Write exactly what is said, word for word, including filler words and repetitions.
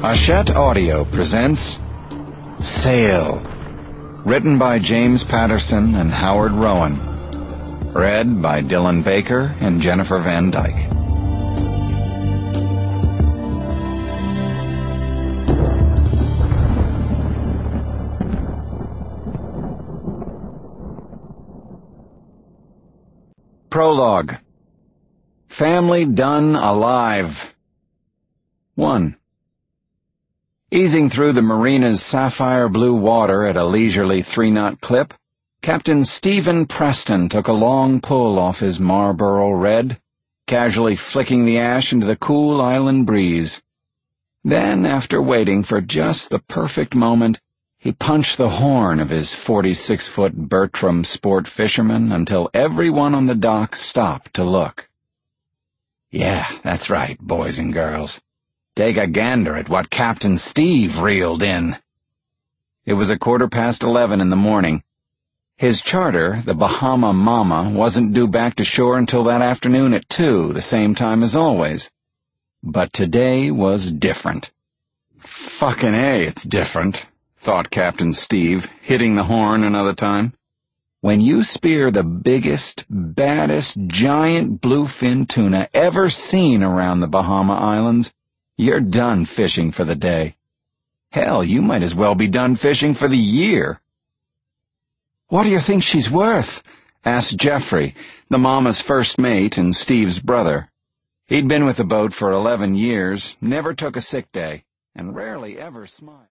Hachette Audio presents Sail, written by James Patterson and Howard Rowan, read by Dylan Baker and Jennifer Van Dyke. Prologue. Family done alive. one. Easing through the marina's sapphire blue water at a leisurely three-knot clip, Captain Stephen Preston took a long pull off his Marlboro Red, casually flicking the ash into the cool island breeze. Then, after waiting for just the perfect moment, he punched the horn of his forty-six-foot Bertram sport fisherman until everyone on the dock stopped to look. Yeah, that's right, boys and girls. Take a gander at what Captain Steve reeled in. It was a quarter past eleven in the morning. His charter, the Bahama Mama, wasn't due back to shore until that afternoon at two, the same time as always. But today was different. Fucking A, it's different, thought Captain Steve, hitting the horn another time. When you spear the biggest, baddest, giant bluefin tuna ever seen around the Bahama Islands, you're done fishing for the day. Hell, you might as well be done fishing for the year. "What do you think she's worth?" asked Jeffrey, the Mama's first mate and Steve's brother. He'd been with the boat for eleven years, never took a sick day, and rarely ever smiled.